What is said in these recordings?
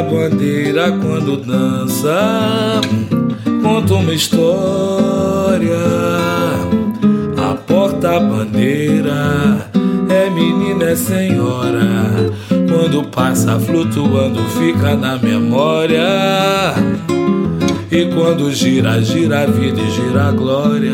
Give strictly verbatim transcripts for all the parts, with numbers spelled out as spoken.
porta-bandeira quando dança, conta uma história. A porta-bandeira é menina, é senhora, quando passa flutuando fica na memória. E quando gira, gira a vida e gira a glória.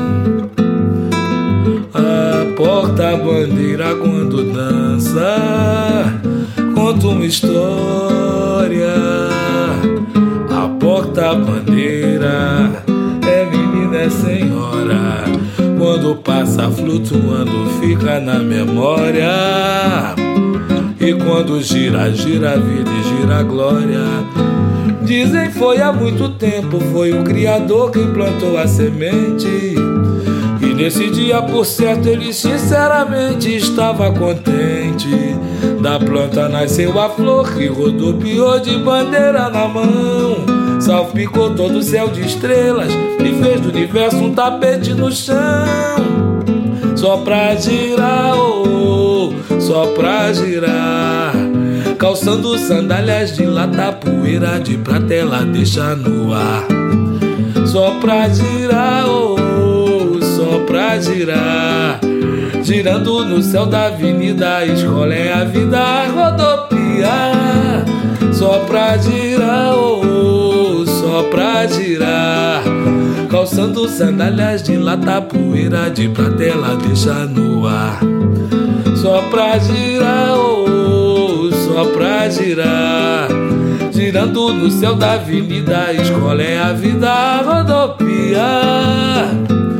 A porta-bandeira quando dança, conta uma história. A porta-bandeira é menina, é senhora, quando passa flutuando fica na memória. E quando gira, gira a vida e gira a glória. Dizem foi há muito tempo, foi o Criador quem plantou a semente. E nesse dia, por certo, ele sinceramente estava contente. Da planta nasceu a flor que rodopiou de bandeira na mão, salpicou todo o céu de estrelas e fez do universo um tapete no chão. Só pra girar, oh, só pra girar, calçando sandálias de lata, poeira de prata ela deixa no ar. Só pra girar, oh, só pra girar, girando no céu da avenida, a escola é a vida, a rodopiar. Só pra girar, oh, só pra girar, calçando sandálias de lata, poeira de prata ela deixa no ar. Só pra girar, oh, só pra girar, girando no céu da avenida, a escola é a vida, a rodopiar.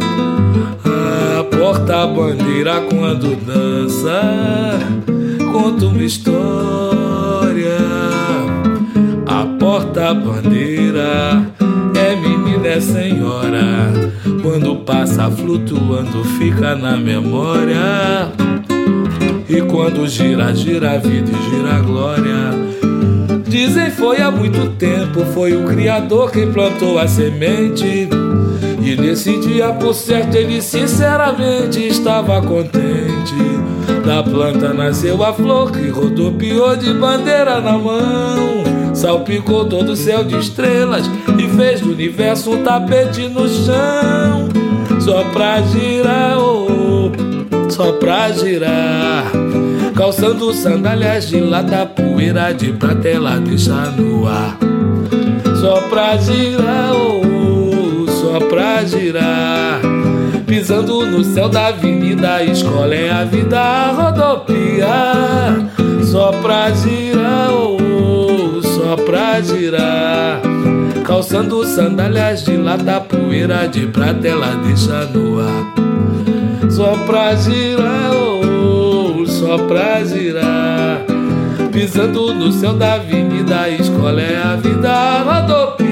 A porta-bandeira quando dança, conta uma história. A porta-bandeira é menina, é senhora, quando passa flutuando fica na memória. E quando gira, gira a vida e gira a glória. Dizem foi há muito tempo, foi o Criador quem plantou a semente. E nesse dia, por certo, ele sinceramente estava contente. Da planta nasceu a flor que rodopiou de bandeira na mão, salpicou todo o céu de estrelas e fez do universo um tapete no chão. Só pra girar, oh, só pra girar, calçando sandálias de lata, poeira de prata ela deixa no ar. Só pra girar, oh, só pra girar, pisando no céu da avenida, a escola é a vida, a rodopiar. Só pra girar, oh, só pra girar, calçando sandálias de lata, poeira de prata ela deixa no ar. Só pra girar, oh, só pra girar, pisando no céu da avenida, a escola é a vida, a rodopiar.